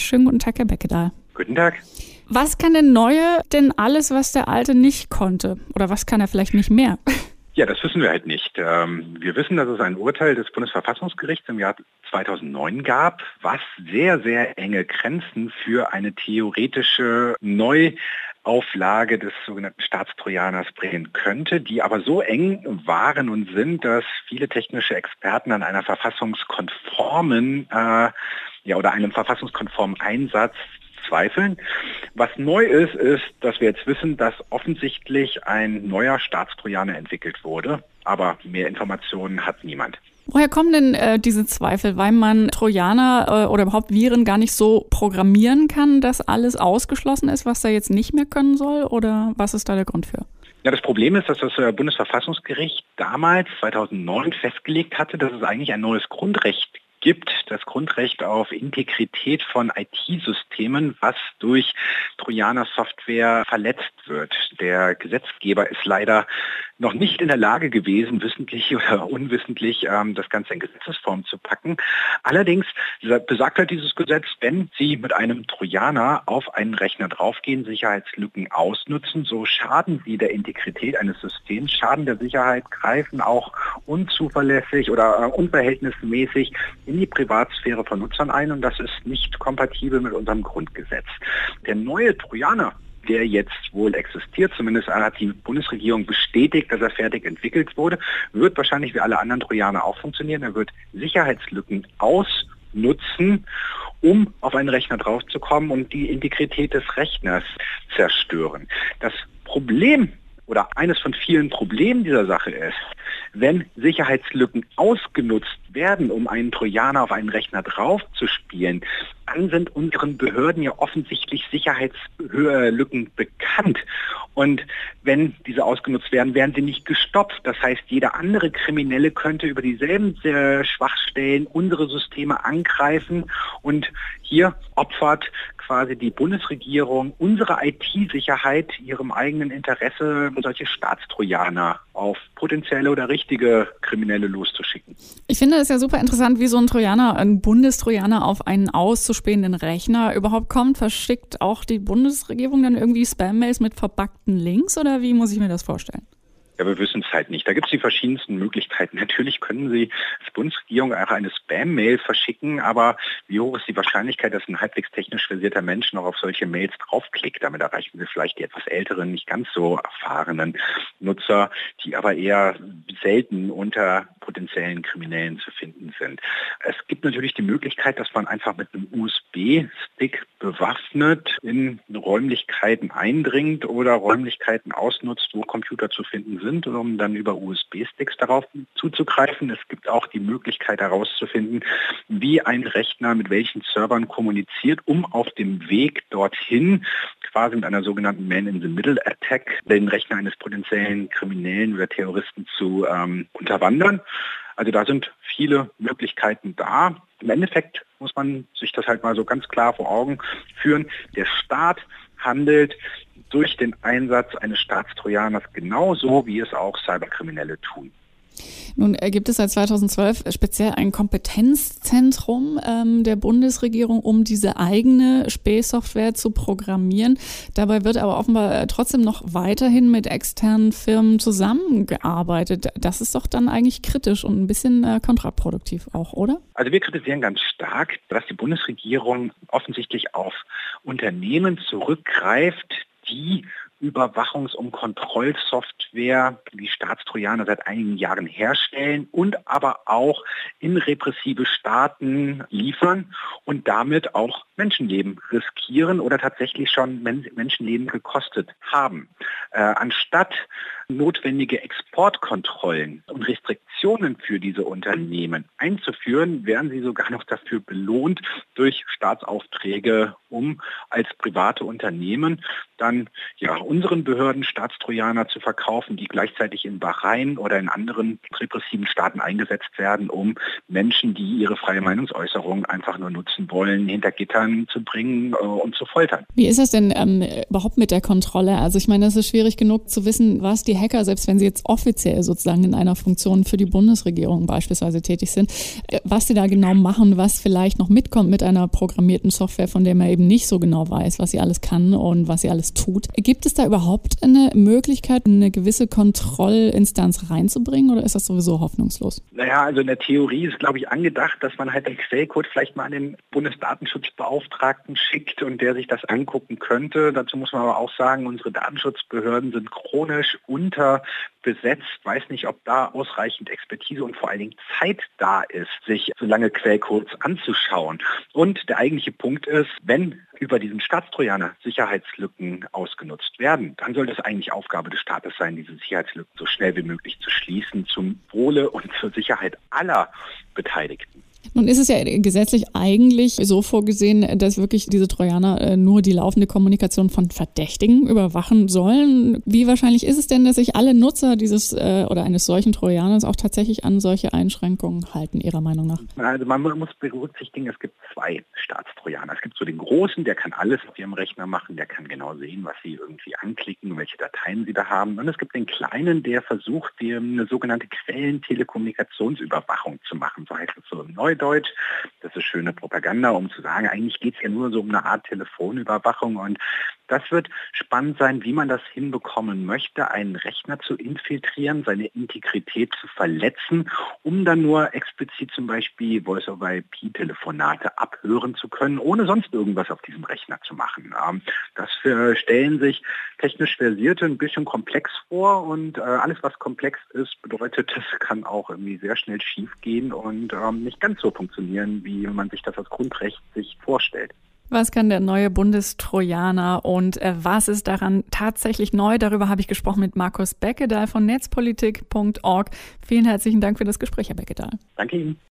Schönen guten Tag, Herr Beckedahl. Guten Tag. Was kann der Neue denn alles, was der Alte nicht konnte? Oder was kann er vielleicht nicht mehr? Ja, das wissen wir halt nicht. Wir wissen, dass es ein Urteil des Bundesverfassungsgerichts im Jahr 2009 gab, was sehr, sehr enge Grenzen für eine theoretische Neuauflage des sogenannten Staatstrojaners bringen könnte, die aber so eng waren und sind, dass viele technische Experten an einer verfassungskonformen oder einem verfassungskonformen Einsatz zweifeln. Was neu ist, dass wir jetzt wissen, dass offensichtlich ein neuer Staatstrojaner entwickelt wurde, aber mehr Informationen hat niemand. Woher kommen denn diese Zweifel? Weil man Trojaner oder überhaupt Viren gar nicht so programmieren kann, dass alles ausgeschlossen ist, was da jetzt nicht mehr können soll? Oder was ist da der Grund für? Ja, das Problem ist, dass das Bundesverfassungsgericht damals, 2009, festgelegt hatte, dass es eigentlich ein neues Grundrecht gibt, das Grundrecht auf Integrität von IT-Systemen, was durch Trojaner-Software verletzt wird. Der Gesetzgeber ist leider noch nicht in der Lage gewesen, wissentlich oder unwissentlich das Ganze in Gesetzesform zu packen. Allerdings besagt halt dieses Gesetz, wenn Sie mit einem Trojaner auf einen Rechner draufgehen, Sicherheitslücken ausnutzen, so schaden Sie der Integrität eines Systems, schaden der Sicherheit, greifen auch unzuverlässig oder unverhältnismäßig in die Privatsphäre von Nutzern ein und das ist nicht kompatibel mit unserem Grundgesetz. Der neue Trojaner, der jetzt wohl existiert, zumindest hat die Bundesregierung bestätigt, dass er fertig entwickelt wurde, wird wahrscheinlich wie alle anderen Trojaner auch funktionieren. Er wird Sicherheitslücken ausnutzen, um auf einen Rechner draufzukommen und die Integrität des Rechners zerstören. Das Problem oder eines von vielen Problemen dieser Sache ist, wenn Sicherheitslücken ausgenutzt werden, um einen Trojaner auf einen Rechner draufzuspielen, dann sind unseren Behörden ja offensichtlich Sicherheitslücken bekannt. Und wenn diese ausgenutzt werden, werden sie nicht gestoppt. Das heißt, jeder andere Kriminelle könnte über dieselben Schwachstellen unsere Systeme angreifen und hier opfert quasi die Bundesregierung unsere IT-Sicherheit ihrem eigenen Interesse, solche Staatstrojaner auf potenzielle oder richtige Kriminelle loszuschicken. Ich finde es ja super interessant, wie so ein Trojaner, ein Bundestrojaner auf einen auszuspähenden Rechner überhaupt kommt. Verschickt auch die Bundesregierung dann irgendwie Spam-Mails mit verbuggten Links oder wie muss ich mir das vorstellen? Ja, wir wissen es halt nicht. Da gibt es die verschiedensten Möglichkeiten. Natürlich können Sie als Bundesregierung einfach eine Spam-Mail verschicken, aber wie hoch ist die Wahrscheinlichkeit, dass ein halbwegs technisch versierter Mensch noch auf solche Mails draufklickt? Damit erreichen wir vielleicht die etwas älteren, nicht ganz so erfahrenen Nutzer, die aber eher selten unter potenziellen Kriminellen zu finden sind. Es gibt natürlich die Möglichkeit, dass man einfach mit einem USB-Stick bewaffnet in Räumlichkeiten eindringt oder Räumlichkeiten ausnutzt, wo Computer zu finden sind, um dann über USB-Sticks darauf zuzugreifen. Es gibt auch die Möglichkeit herauszufinden, wie ein Rechner mit welchen Servern kommuniziert, um auf dem Weg dorthin quasi mit einer sogenannten Man-in-the-Middle-Attack den Rechner eines potenziellen Kriminellen oder Terroristen zu unterwandern. Also da sind viele Möglichkeiten da. Im Endeffekt muss man sich das halt mal so ganz klar vor Augen führen. Der Staat handelt durch den Einsatz eines Staatstrojaners genauso, wie es auch Cyberkriminelle tun. Nun gibt es seit 2012 speziell ein Kompetenzzentrum der Bundesregierung, um diese eigene Spähsoftware zu programmieren. Dabei wird aber offenbar trotzdem noch weiterhin mit externen Firmen zusammengearbeitet. Das ist doch dann eigentlich kritisch und ein bisschen kontraproduktiv auch, oder? Also wir kritisieren ganz stark, dass die Bundesregierung offensichtlich auf Unternehmen zurückgreift, die Überwachungs- und Kontrollsoftware, die Staatstrojaner seit einigen Jahren herstellen und aber auch in repressive Staaten liefern und damit auch Menschenleben riskieren oder tatsächlich schon Menschenleben gekostet haben. Anstatt notwendige Exportkontrollen und Restriktionen für diese Unternehmen einzuführen, werden sie sogar noch dafür belohnt durch Staatsaufträge, um als private Unternehmen dann unseren Behörden Staatstrojaner zu verkaufen, die gleichzeitig in Bahrain oder in anderen repressiven Staaten eingesetzt werden, um Menschen, die ihre freie Meinungsäußerung einfach nur nutzen wollen, hinter Gittern zu bringen und zu foltern. Wie ist das denn überhaupt mit der Kontrolle? Also ich meine, es ist schwierig genug zu wissen, was die Hacker, selbst wenn sie jetzt offiziell sozusagen in einer Funktion für die Bundesregierung beispielsweise tätig sind, was sie da genau machen, was vielleicht noch mitkommt mit einer programmierten Software, von der man eben nicht so genau weiß, was sie alles kann und was sie alles tut. Gibt es da überhaupt eine Möglichkeit, eine gewisse Kontrollinstanz reinzubringen oder ist das sowieso hoffnungslos? Naja, also in der Theorie ist, glaube ich, angedacht, dass man halt den Quellcode vielleicht mal an den Bundesdatenschutzbeauftragten schickt und der sich das angucken könnte. Dazu muss man aber auch sagen, unsere Datenschutzbehörden sind chronisch unterbesetzt. Weiß nicht, ob da ausreichend Expertise und vor allen Dingen Zeit da ist, sich so lange Quellcodes anzuschauen. Und der eigentliche Punkt ist, wenn über diesen Staatstrojaner Sicherheitslücken ausgenutzt werden, dann soll das eigentlich Aufgabe des Staates sein, diese Sicherheitslücken so schnell wie möglich zu schließen, zum Wohle und zur Sicherheit aller Beteiligten. Nun ist es ja gesetzlich eigentlich so vorgesehen, dass wirklich diese Trojaner nur die laufende Kommunikation von Verdächtigen überwachen sollen. Wie wahrscheinlich ist es denn, dass sich alle Nutzer dieses oder eines solchen Trojaners auch tatsächlich an solche Einschränkungen halten, Ihrer Meinung nach? Also man muss berücksichtigen, es gibt 2 Staatstrojaner. Es gibt so den großen, der kann alles auf ihrem Rechner machen, der kann genau sehen, was sie irgendwie anklicken, welche Dateien sie da haben. Und es gibt den kleinen, der versucht, eine sogenannte Quellentelekommunikationsüberwachung zu machen. So heißt es so im Neudeutsch. Das ist schöne Propaganda, um zu sagen, eigentlich geht es ja nur so um eine Art Telefonüberwachung. Und das wird spannend sein, wie man das hinbekommen möchte, einen Rechner zu infiltrieren, seine Integrität zu verletzen, um dann nur explizit zum Beispiel Voice-over-IP-Telefonate abhören zu können, ohne sonst irgendwas auf diesem Rechner zu machen. Das stellen sich technisch Versierte ein bisschen komplex vor und alles, was komplex ist, bedeutet, das kann auch irgendwie sehr schnell schief gehen und nicht ganz so funktionieren, wie man sich das als Grundrecht sich vorstellt. Was kann der neue Bundestrojaner und was ist daran tatsächlich neu? Darüber habe ich gesprochen mit Markus Beckedahl von netzpolitik.org. Vielen herzlichen Dank für das Gespräch, Herr Beckedahl. Danke Ihnen.